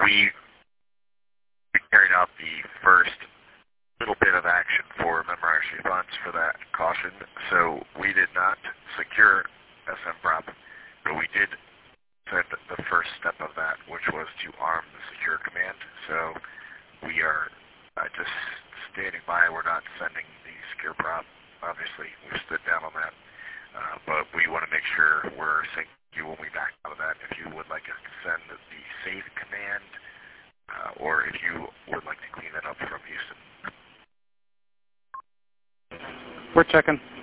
we carried out the first little bit of action for member RC funds for that caution. So we did not secure SM-Prop, but we did send the first step of that, which was to arm the secure command. So we are just standing by. We're not sending the secure prop. Obviously, we stood down on that. But we want to make sure we're syncing you when we back out of that. If you would like us to send the safe command, or if you would like to clean that up from Houston. We're checking.